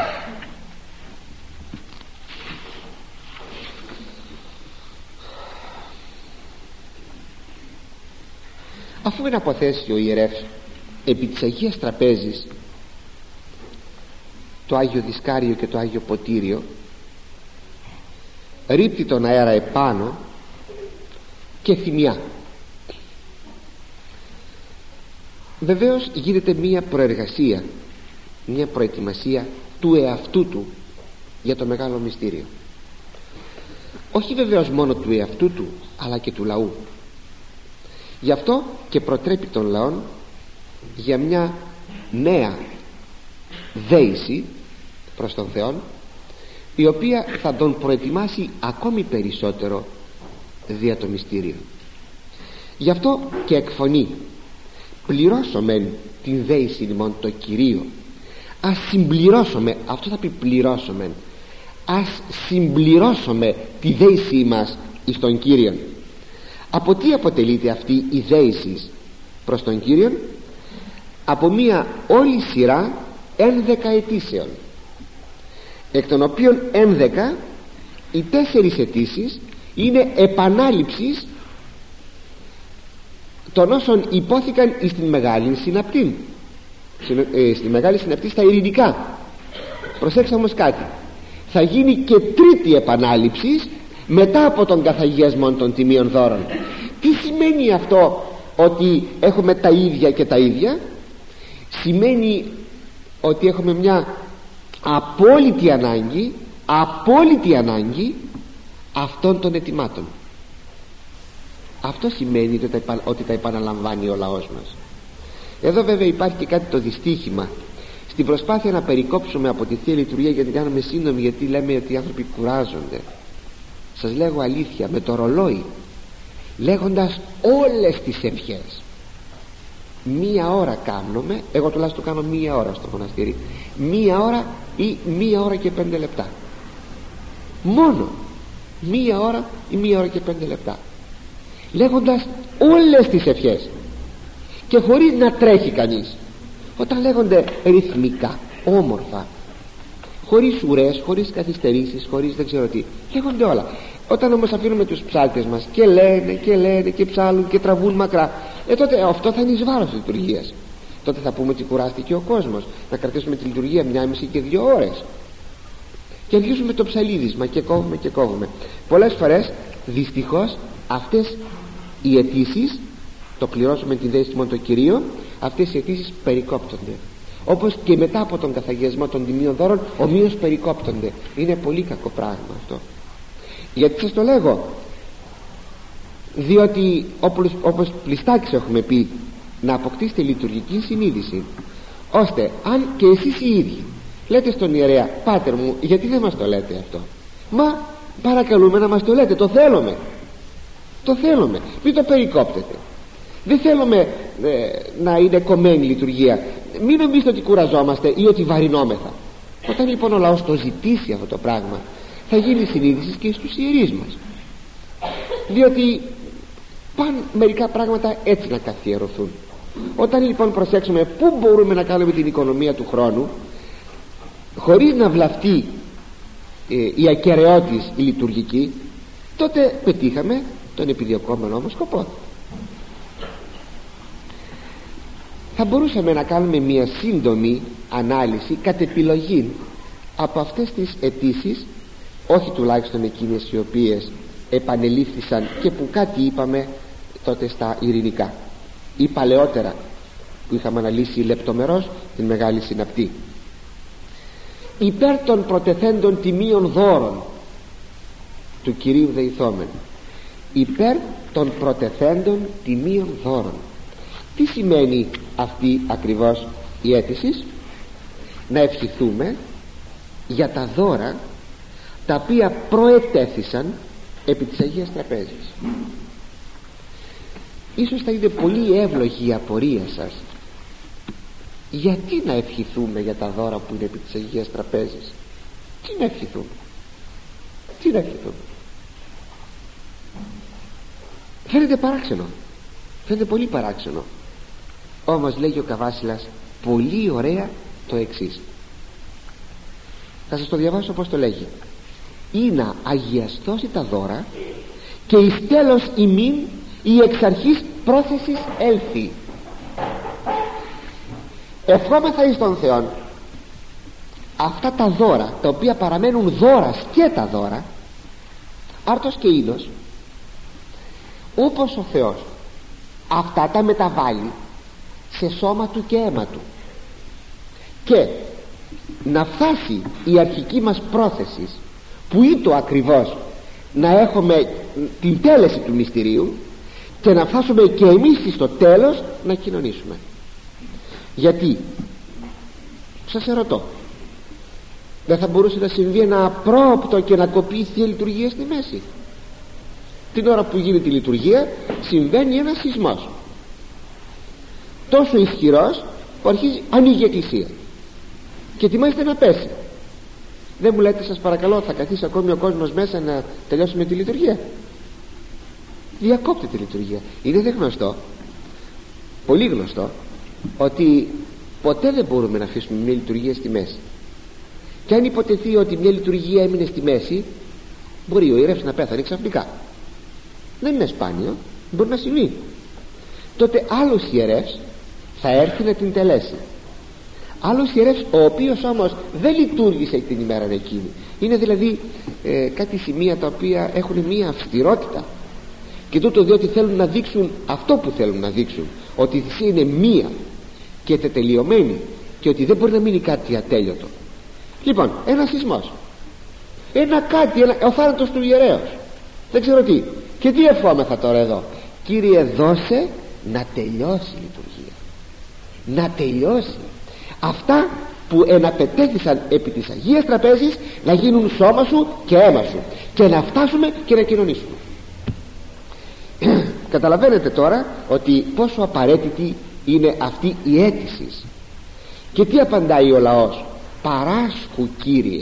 Αφού είναι αποθέσει ο ιερεύς επί της Αγίας Τραπέζης το Άγιο Δισκάριο και το Άγιο Ποτήριο, ρίπτει τον αέρα επάνω και θυμιά. Βεβαίως γίνεται μία προεργασία, μία προετοιμασία του εαυτού του για το μεγάλο μυστήριο, όχι βεβαίως μόνο του εαυτού του αλλά και του λαού. Γι' αυτό και προτρέπει τον λαόν για μια νέα δέηση προς τον Θεό, η οποία θα τον προετοιμάσει ακόμη περισσότερο δια το μυστήριο. Γι' αυτό και εκφωνεί: πληρώσομεν την δέηση ημών το Κυρίο. Ας συμπληρώσουμε, αυτό θα πει πληρώσομεν, ας συμπληρώσουμε τη δέησή μας εις τον Κύριον. Από τι αποτελείται αυτή η δέηση προς τον Κύριον? Από μία όλη σειρά ένδεκα αιτήσεων, εκ των οποίων ένδεκα οι τέσσερις αιτήσεις είναι επανάληψης των όσων υπόθηκαν στην Μεγάλη Συναπτή, στη Μεγάλη Συναπτή στα ειρηνικά. Προσέξτε όμως κάτι, θα γίνει και τρίτη επανάληψη μετά από τον καθαγιασμό των τιμίων δώρων. Τι σημαίνει αυτό ότι έχουμε τα ίδια και τα ίδια? Σημαίνει ότι έχουμε μια απόλυτη ανάγκη, απόλυτη ανάγκη αυτών των αιτημάτων. Αυτό σημαίνει ότι τα επαναλαμβάνει ο λαός μας. Εδώ βέβαια υπάρχει και κάτι το δυστύχημα. Στην προσπάθεια να περικόψουμε από τη Θεία Λειτουργία, γιατί την κάνουμε σύντομη, γιατί λέμε ότι οι άνθρωποι κουράζονται, σας λέγω αλήθεια, με το ρολόι, λέγοντας όλες τις ευχές, μία ώρα κάνουμε, εγώ τουλάχιστον κάνω μία ώρα στο μοναστήρι, μία ώρα ή μία ώρα και πέντε λεπτά, μόνο μία ώρα ή μία ώρα και πέντε λεπτά, λέγοντας όλες τις ευχές και χωρίς να τρέχει κανείς. Όταν λέγονται ρυθμικά, όμορφα, χωρίς ουρές, χωρίς καθυστερήσεις, χωρίς δεν ξέρω τι, λέγονται όλα. Όταν όμως αφήνουμε τους ψάλτες μας και λένε και λένε και ψάλουν και τραβούν μακρά, ε, τότε αυτό θα είναι εις βάρος της λειτουργίας. Τότε θα πούμε ότι κουράστηκε ο κόσμος να κρατήσουμε τη λειτουργία μια μισή και δύο ώρες και αρχίζουμε το ψαλίδισμα και κόβουμε και κόβουμε. Πολλές φορές δυστυχώς αυτές οι αιτήσεις, το πληρώσουμε την δέση μόνο το Κυρίο, αυτές οι αιτήσεις περικόπτονται, όπως και μετά από τον καθαγιασμό των τιμίων δώρων ομοίως περικόπτονται. Είναι πολύ κακό πράγμα αυτό. Γιατί σας το λέγω? Διότι όπως, όπως πλειστάκης έχουμε πει, να αποκτήσετε λειτουργική συνείδηση, ώστε αν και εσείς οι ίδιοι λέτε στον ιερέα, πάτερ μου, γιατί δεν μας το λέτε αυτό? Μα παρακαλούμε να μας το λέτε, το θέλουμε, το θέλουμε, μην το περικόπτετε. Δεν θέλουμε ε, να είναι κομμένη λειτουργία. Μην νομίζετε ότι κουραζόμαστε ή ότι βαρινόμεθα. Όταν λοιπόν ο λαός το ζητήσει αυτό το πράγμα, θα γίνει συνείδηση και στους ιερείς μας, διότι πάνε μερικά πράγματα έτσι να καθιερωθούν. Όταν λοιπόν προσέξουμε πού μπορούμε να κάνουμε την οικονομία του χρόνου χωρίς να βλαφτεί ε, η ακεραιότης η λειτουργική, τότε πετύχαμε τον επιδιωκόμενο όμως σκοπό. Θα μπορούσαμε να κάνουμε μια σύντομη ανάλυση κατ' επιλογή από αυτές τις αιτήσεις, όχι τουλάχιστον εκείνες οι οποίες επανελήφθησαν και που κάτι είπαμε τότε στα ειρηνικά ή παλαιότερα που είχαμε αναλύσει λεπτομερώς την Μεγάλη Συναπτή. Υπέρ των προτεθέντων τιμίων δώρων του Κυρίου δεηθόμεν, υπέρ των προτεθέντων τιμίων δώρων. Τι σημαίνει αυτή ακριβώς η αίτηση? Να ευχηθούμε για τα δώρα τα οποία προετέθησαν επί της Αγίας Τραπέζης. Ίσως θα είναι πολύ εύλογη η απορία σας, γιατί να ευχηθούμε για τα δώρα που είναι επί της Αγίας Τραπέζης? Τι να ευχηθούμε? Τι να ευχηθούμε? Φαίνεται παράξενο, φαίνεται πολύ παράξενο. Όμως λέγει ο Καβάσιλας πολύ ωραία το εξής. Θα σας το διαβάσω πως το λέγει. «Ή να αγιαστώσει τα δώρα και εις τέλος ημίν η εξ αρχής πρόθεσης έλθει». Ευχόμεθα εις τον Θεόν αυτά τα δώρα, τα οποία παραμένουν δώρα και τα δώρα, άρτος και είδος, όπως ο Θεός αυτά τα μεταβάλλει σε σώμα του και αίμα του, και να φτάσει η αρχική μας πρόθεση που ήτο ακριβώς να έχουμε την τέλεση του μυστηρίου και να φτάσουμε και εμείς στο τέλος να κοινωνήσουμε. Γιατί, σας ερωτώ, δεν θα μπορούσε να συμβεί ένα απρόοπτο και να κοπεί η Θεία Λειτουργία στη μέση? Την ώρα που γίνεται η λειτουργία συμβαίνει ένας σεισμός τόσο ισχυρός που αρχίζει, ανοίγει η εκκλησία και ετοιμάζεται να πέσει. Δεν μου λέτε, σας παρακαλώ, θα καθίσει ακόμη ο κόσμος μέσα να τελειώσουμε τη λειτουργία? Διακόπτει τη λειτουργία. Είναι δε γνωστό, πολύ γνωστό, ότι ποτέ δεν μπορούμε να αφήσουμε μια λειτουργία στη μέση. Και αν υποτεθεί ότι μια λειτουργία έμεινε στη μέση, μπορεί ο ιερεύς να πέθανε ξαφνικά. Δεν είναι σπάνιο, μπορεί να συμβεί. Τότε άλλος ιερεύς θα έρθει να την τελέσει. Άλλος ιερεύς, ο οποίος όμως δεν λειτουργήσε την ημέρα εκείνη. Είναι δηλαδή ε, κάτι σημεία τα οποία έχουν μία αυστηρότητα, και τούτο διότι θέλουν να δείξουν αυτό που θέλουν να δείξουν, ότι η θυσία είναι μία και τετελειωμένη, και ότι δεν μπορεί να μείνει κάτι ατέλειωτο. Λοιπόν, ένα σεισμός, ένα κάτι, ένα, ο θάνατος του ιερέως, δεν ξέρω τι. Και τι ευχόμεθα τώρα εδώ? Κύριε, δώσε να τελειώσει η λειτουργία, να τελειώσει. Αυτά που εναπετέθησαν επί της Αγίας Τραπέζης να γίνουν σώμα σου και αίμα σου, και να φτάσουμε και να κοινωνήσουμε. Καταλαβαίνετε τώρα ότι πόσο απαραίτητη είναι αυτή η αίτηση. Και τι απαντάει ο λαός? Παράσχου, Κύριε.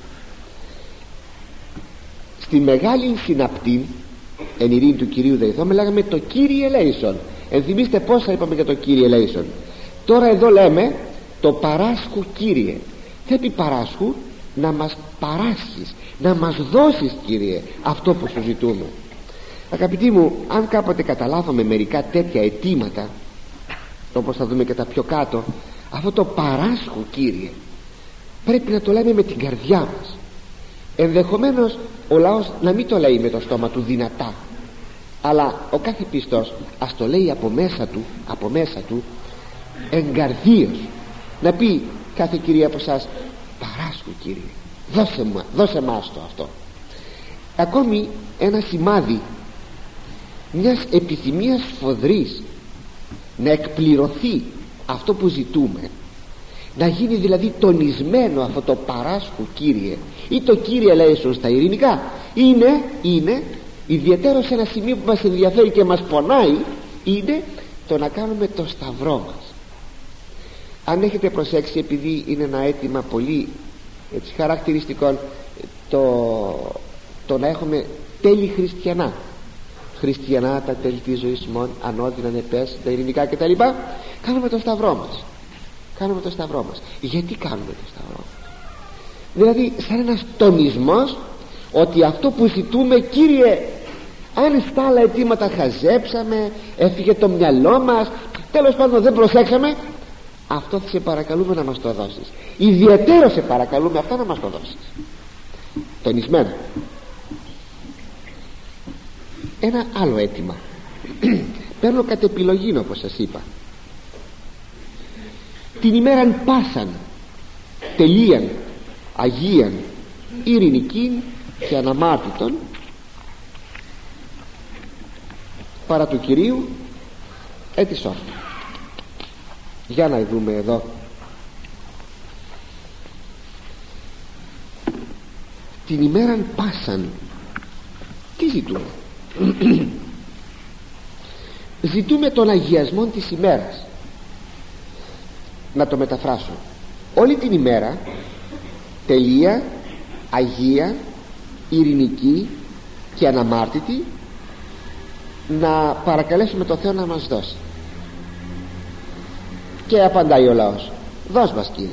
Στη μεγάλη συναπτή εν ειρήνη του Κυρίου δεηθώμε, λέγαμε το Κύριε ελέησον. Ενθυμίστε πόσα είπαμε για το Κύριε ελέησον. Τώρα εδώ λέμε το παράσχου, Κύριε. Θα πει παράσχου, να μας παράσχεις, να μας δώσεις, Κύριε, αυτό που σου ζητούμε. Αγαπητοί μου, αν κάποτε καταλάβαμε μερικά τέτοια αιτήματα, όπως θα δούμε και τα πιο κάτω, αυτό το παράσχου, Κύριε, πρέπει να το λέμε με την καρδιά μας. Ενδεχομένως ο λαός να μην το λέει με το στόμα του δυνατά, αλλά ο κάθε πιστός ας το λέει από μέσα του, από μέσα του εγκαρδίως, να πει κάθε κυρία από εσάς, παράσχου, Κύριε, δώσε, μα, δώσε μας το αυτό. Ακόμη ένα σημάδι μιας επιθυμίας φοδρής να εκπληρωθεί αυτό που ζητούμε, να γίνει δηλαδή τονισμένο αυτό το παράσχου, Κύριε, ή το Κύριε ελέησον στα ειρηνικά, είναι, είναι ιδιαίτερο σε ένα σημείο που μας ενδιαφέρει και μας πονάει, είναι το να κάνουμε το σταυρό μας. Αν έχετε προσέξει, επειδή είναι ένα αίτημα πολύ έτσι, χαρακτηριστικό, το, το να έχουμε τέλη χριστιανά, χριστιανά τα τέλη της ζωής ημών, ανώδυνα νεπές, τα ειρηνικά κτλ. Κάνουμε το σταυρό μας. Κάνουμε το σταυρό μας. Γιατί κάνουμε το σταυρό μας? Δηλαδή σαν ένας τονισμός ότι αυτό που ζητούμε, Κύριε, αν στα άλλα αιτήματα χαζέψαμε, έφυγε το μυαλό μας, τέλος πάντων δεν προσέξαμε, αυτό θα σε παρακαλούμε να μας το δώσεις. Ιδιαίτερα σε παρακαλούμε αυτό να μας το δώσεις. Τονισμένο. Ένα άλλο αίτημα παίρνω κατ' επιλογή, όπως σας είπα, την ημέραν πάσαν τελείαν αγίαν ειρηνικήν και αναμάρτητον παρά του Κυρίου έτησον. Για να δούμε εδώ. Την ημέραν πάσαν τι ζητούμε? Ζητούμε τον αγιασμό της ημέρας. Να το μεταφράσω. Όλη την ημέρα τελεία, αγία, ειρηνική και αναμάρτητη να παρακαλέσουμε το Θεό να μας δώσει. Και απαντάει ο λαός, δώσ' μας, Κύριε.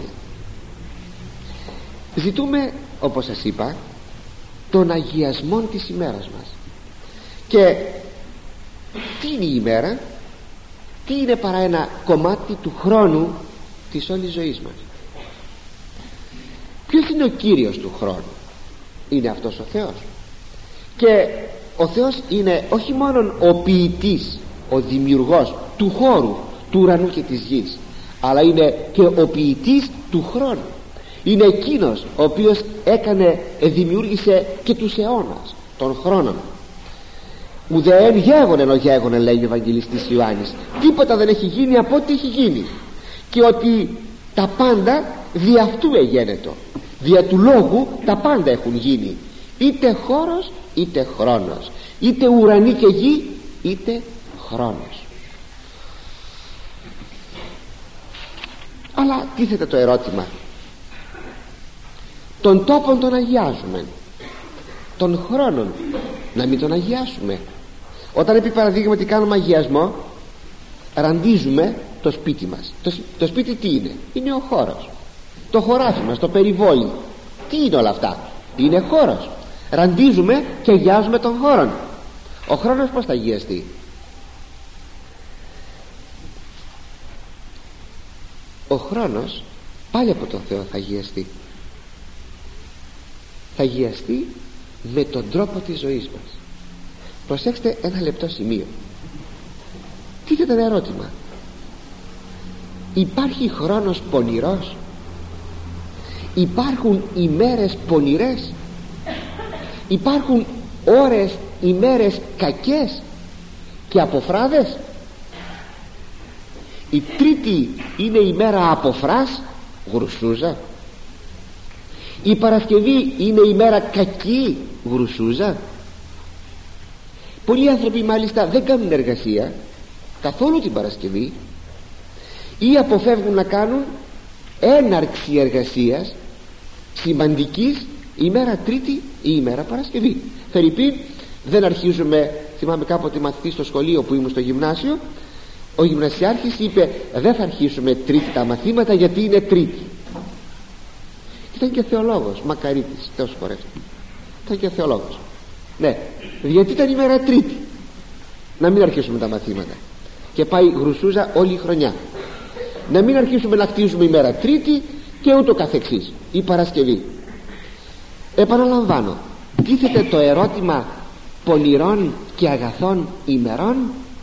Ζητούμε, όπως σας είπα, τον αγιασμό της ημέρας μας. Και τι είναι η ημέρα? Τι είναι παρά ένα κομμάτι του χρόνου της όλης ζωής μας? Ποιος είναι ο Κύριος του χρόνου? Είναι αυτός ο Θεός. Και ο Θεός είναι όχι μόνο ο ποιητής, ο δημιουργός του χώρου, του ουρανού και της γης, αλλά είναι και ο ποιητής του χρόνου. Είναι εκείνος ο οποίος έκανε, δημιούργησε και τους αιώνας των χρόνων. Ουδέν γέγονεν ο γέγονεν, λέει ο Ευαγγελιστής Ιωάννης. Τίποτα δεν έχει γίνει από ό,τι έχει γίνει, και ότι τα πάντα δι' αυτού εγένετο. Δια του λόγου τα πάντα έχουν γίνει, είτε χώρος είτε χρόνος, είτε ουρανή και γη είτε χρόνος. Αλλά τίθεται το ερώτημα, τον τόπον τον αγιάζουμε, τον χρόνον να μην τον αγιάσουμε? Όταν επί παραδείγματι κάνουμε αγιασμό, ραντίζουμε το σπίτι μας. Το, το σπίτι τι είναι? Είναι ο χώρος. Το χωράφι μας, το περιβόλι, τι είναι όλα αυτά? Είναι χώρος. Ραντίζουμε και αγιάζουμε τον χώρο. Ο χρόνος πως θα αγιαστεί? Ο χρόνος πάλι από τον Θεό θα αγιαστεί. Θα αγιαστεί με τον τρόπο της ζωής μας. Προσέξτε ένα λεπτό σημείο. Τίθεται ένα ερώτημα. Υπάρχει χρόνος πονηρός? Υπάρχουν ημέρες πονηρές? Υπάρχουν ώρες, ημέρες κακές και αποφράδες? Η Τρίτη είναι ημέρα αποφράς, γρουσούζα. Η Παρασκευή είναι ημέρα κακή, γρουσούζα. Πολλοί άνθρωποι μάλιστα δεν κάνουν εργασία καθόλου την Παρασκευή ή αποφεύγουν να κάνουν έναρξη εργασίας σημαντικής ημέρα Τρίτη ή ημέρα Παρασκευή. Φερρυπίν, δεν αρχίζουμε, θυμάμαι κάποτε μαθητή στο σχολείο που ήμουν στο γυμνάσιο, ο γυμνασιάρχης είπε δεν θα αρχίσουμε Τρίτη τα μαθήματα γιατί είναι Τρίτη. Ήταν και θεολόγος, μακαρίτης, Θεός χωρέσει. Ήταν και θεολόγος. Ναι, γιατί ήταν ημέρα Τρίτη να μην αρχίσουμε τα μαθήματα και πάει γρουσούζα όλη η χρονιά. Να μην αρχίσουμε να χτίζουμε ημέρα Τρίτη και ούτω καθεξής, η Παρασκευή. Επαναλαμβάνω, τίθεται το ερώτημα πονηρών και αγαθών ημερών,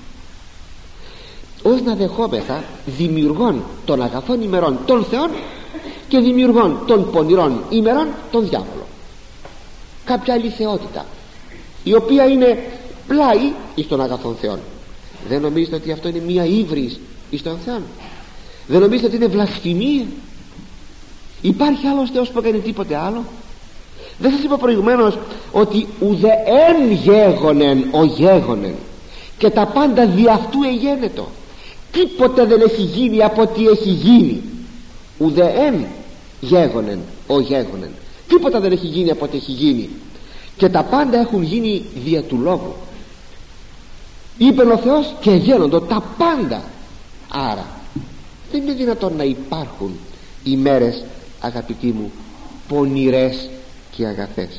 ως να δεχόμεθα δημιουργών των αγαθών ημερών των Θεών και δημιουργών των πονηρών ημερών των διάβολων. Κάποια άλλη θεότητα η οποία είναι πλάι εις των αγαθών Θεών. Δεν νομίζετε ότι αυτό είναι μία ύβρις εις των Θεών? Δεν νομίζετε ότι είναι βλασφημία? Υπάρχει άλλος Θεός που έκανε τίποτε άλλο? Δεν σας είπα προηγουμένως ότι ουδε εν γέγονεν ο γέγονεν και τα πάντα δι' αυτού εγένετο? Τίποτε δεν έχει γίνει από ό,τι έχει γίνει. Ουδε εν γέγονεν ο γέγονεν, τίποτα δεν έχει γίνει από ό,τι έχει γίνει, και τα πάντα έχουν γίνει δια του λόγου. Είπε ο Θεός και γένοντο τα πάντα. Άρα δεν είναι δυνατόν να υπάρχουν ημέρες, αγαπητοί μου, πονηρές και αγαθές.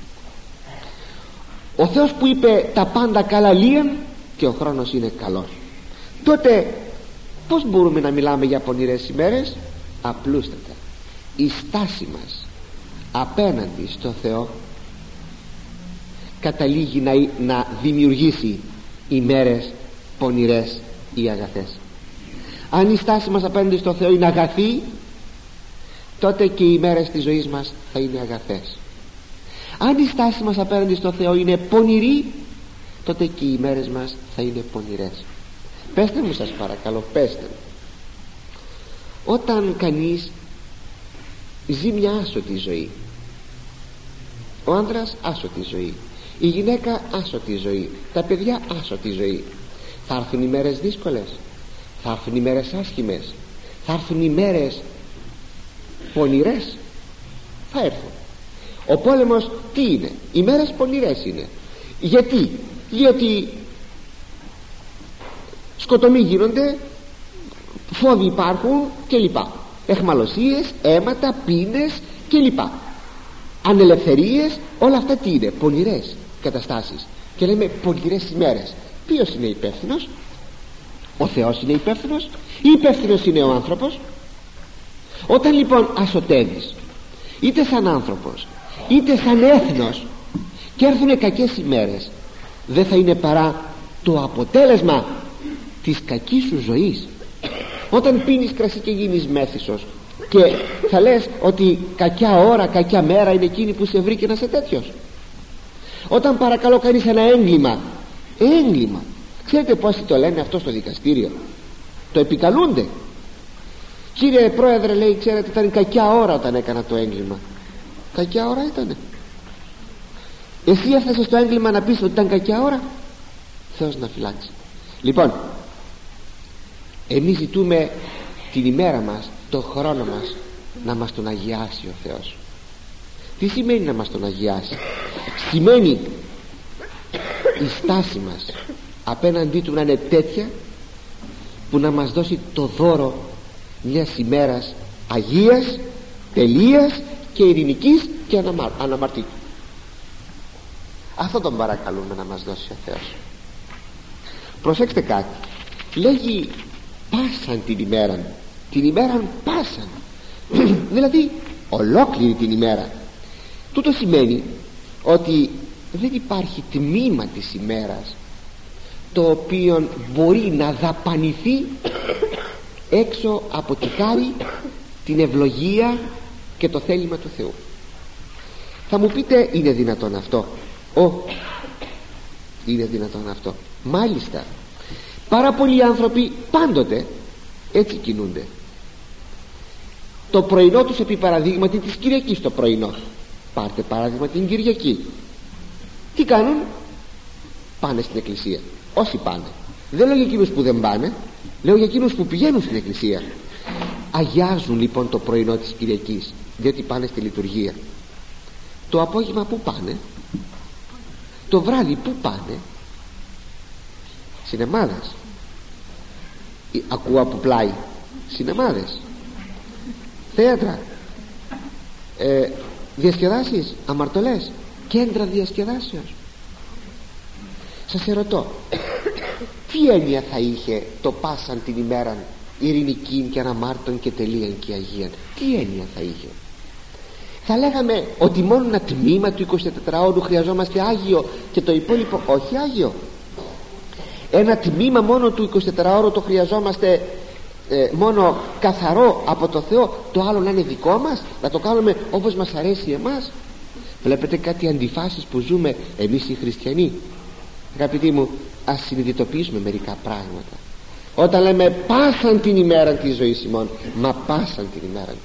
Ο Θεός που είπε τα πάντα καλά λύαν και ο χρόνος είναι καλός, τότε πως μπορούμε να μιλάμε για πονηρές ημέρες? Απλούστατα, η στάση μας απέναντι στο Θεό καταλήγει να, να δημιουργήσει ημέρες πονηρές ή αγαθές. Αν η στάση μας απέναντι στο Θεό είναι αγαθή, τότε και οι ημέρες της ζωής μας θα είναι αγαθές. Αν η στάση μας απέναντι στο Θεό είναι πονηρή, τότε και οι ημέρες μας θα είναι πονηρές. Πέστε μου σας παρακαλώ, πέστε μου, όταν κανείς ζει μια άσωτη ζωή, ο άνδρας άσωτη ζωή, η γυναίκα άσωτη ζωή, τα παιδιά άσωτη ζωή, θα έρθουν ημέρες δύσκολες, θα έρθουν ημέρες άσχημες, θα έρθουν ημέρες πονηρές, θα έρθουν. Ο πόλεμος τι είναι? Ημέρες πονηρές είναι. Γιατί? Γιατί σκοτωμοί γίνονται, φόβοι υπάρχουν κλπ. Εχμαλωσίες, αίματα, πείνες κλπ. Ανελευθερίες, όλα αυτά τι είναι? Πονηρές καταστάσεις. Και λέμε πονηρές ημέρες. Ποιος είναι υπεύθυνος? Ο Θεός είναι υπεύθυνος ή υπεύθυνος είναι ο άνθρωπος? Όταν λοιπόν ασωτεύεις, είτε σαν άνθρωπος είτε σαν έθνος, και έρθουν κακές ημέρες, δεν θα είναι παρά το αποτέλεσμα της κακής σου ζωής. Όταν πίνεις κρασί και γίνεις μέθησος και θα λες ότι κακιά ώρα, κακιά μέρα είναι εκείνη που σε βρήκε να είσαι τέτοιος. Όταν παρακαλώ κάνεις ένα έγκλημα, έγκλημα, ξέρετε πόσοι το λένε αυτό στο δικαστήριο? Το επικαλούνται. Κύριε πρόεδρε, λέει, ξέρετε, ήταν κακιά ώρα όταν έκανα το έγκλημα. Κακιά ώρα ήτανε? Εσύ έφτασες στο έγκλημα να πεις ότι ήταν κακιά ώρα? Θεός να φυλάξει. Λοιπόν, εμείς ζητούμε την ημέρα μας, τον χρόνο μας, να μας τον αγιάσει ο Θεός. Τι σημαίνει να μας τον αγιάσει? Σημαίνει η στάση μας απέναντί του να είναι τέτοια που να μας δώσει το δώρο μιας ημέρας αγίας, τελείας και ειρηνικής και αναμάρ, αναμαρτήτου. Αυτό τον παρακαλούμε να μας δώσει ο Θεός. Προσέξτε κάτι, λέγει πάσαν την ημέραν, την ημέραν πάσαν δηλαδή ολόκληρη την ημέρα. Τούτο σημαίνει ότι δεν υπάρχει τμήμα της ημέρας το οποίο μπορεί να δαπανηθεί έξω από τη χάρη, την ευλογία και το θέλημα του Θεού. Θα μου πείτε, είναι δυνατόν αυτό? Ω, είναι δυνατόν αυτό. Μάλιστα, πάρα πολλοί άνθρωποι πάντοτε έτσι κινούνται. Το πρωινό τους, επί παραδείγματι της Κυριακής, το πρωινό, πάρτε παράδειγμα την Κυριακή, τι κάνουν? Πάνε στην εκκλησία. Όσοι πάνε, δεν λέω για εκείνους που δεν πάνε, λέω για εκείνους που πηγαίνουν στην εκκλησία. Αγιάζουν λοιπόν το πρωινό της Κυριακής, διότι πάνε στη λειτουργία. Το απόγευμα που πάνε? Το βράδυ που πάνε? Σινεμάδες. Ακούω από πλάι, σινεμάδες, θέατρα, ε, διασκεδάσεις, αμαρτωλές, κέντρα διασκεδάσεως. Σας ερωτώ, τι έννοια θα είχε το πάσαν την ημέραν ειρηνική και αναμάρτων και τελείαν και αγίαν? Τι έννοια θα είχε? Θα λέγαμε ότι μόνο ένα τμήμα του εικοσιτετράωρου χρειαζόμαστε άγιο και το υπόλοιπο όχι άγιο? Ένα τμήμα μόνο του εικοσιτετράωρου το χρειαζόμαστε ε, μόνο καθαρό από το Θεό, το άλλο να είναι δικό μας, να το κάνουμε όπως μας αρέσει εμάς? Βλέπετε κάτι αντιφάσεις που ζούμε εμείς οι χριστιανοί. Αγαπητοί μου, ας συνειδητοποιήσουμε μερικά πράγματα. Όταν λέμε πάσαν την ημέρα της ζωής ημών, μα πάσαν την ημέρα,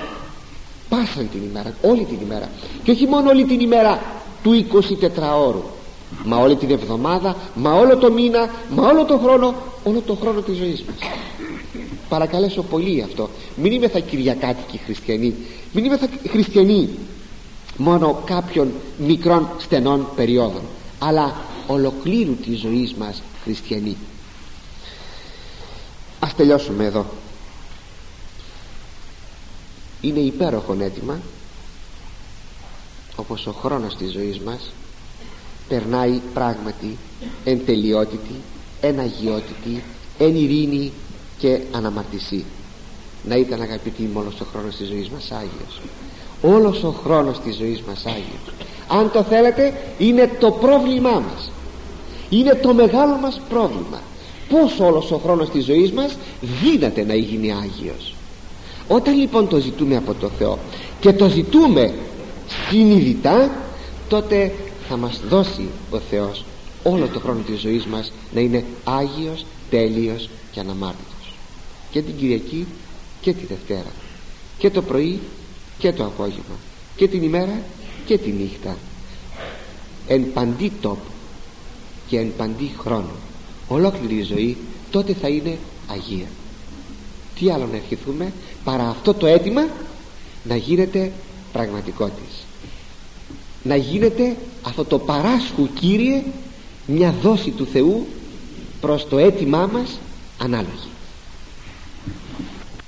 πάσαν την ημέρα, όλη την ημέρα, και όχι μόνο όλη την ημέρα του εικοσιτετράωρου, μα όλη την εβδομάδα, μα όλο το μήνα, μα όλο το χρόνο, όλο το χρόνο της ζωής μας. Παρακαλέσω πολύ αυτό. Μην είμαι θα κυριακάτικοι χριστιανοί, μην είμαι θα χριστιανοί μόνο κάποιων μικρών στενών περιόδων, αλλά ολοκλήρου της ζωής μας χριστιανοί. Ας τελειώσουμε εδώ. Είναι υπέροχο αίτημα, όπως ο χρόνος της ζωής μας περνάει πράγματι εν τελειότητη, εν αγιότητη, εν ειρήνη και αναμαρτησή. Να ήταν, αγαπητοί μου, όλος ο χρόνος της ζωής μας άγιος, όλος ο χρόνος της ζωής μας άγιος. Αν το θέλετε, είναι το πρόβλημά μας, είναι το μεγάλο μας πρόβλημα. Πώς όλος ο χρόνος της ζωής μας δύναται να γίνει άγιος? Όταν λοιπόν το ζητούμε από το Θεό και το ζητούμε συνειδητά, τότε θα μας δώσει ο Θεός όλο το χρόνο της ζωής μας να είναι άγιος, τέλειος και αναμάρτητος, και την Κυριακή και τη Δευτέρα, και το πρωί και το απόγευμα, και την ημέρα και τη νύχτα, εν παντή τόπο και εν παντή χρόνο. Ολόκληρη η ζωή τότε θα είναι αγία. Τι άλλο να ευχηθούμε παρά αυτό το αίτημα να γίνεται πραγματικότης, να γίνεται αυτό το παράσχου, Κύριε, μια δόση του Θεού προς το αίτημά μας ανάλογη.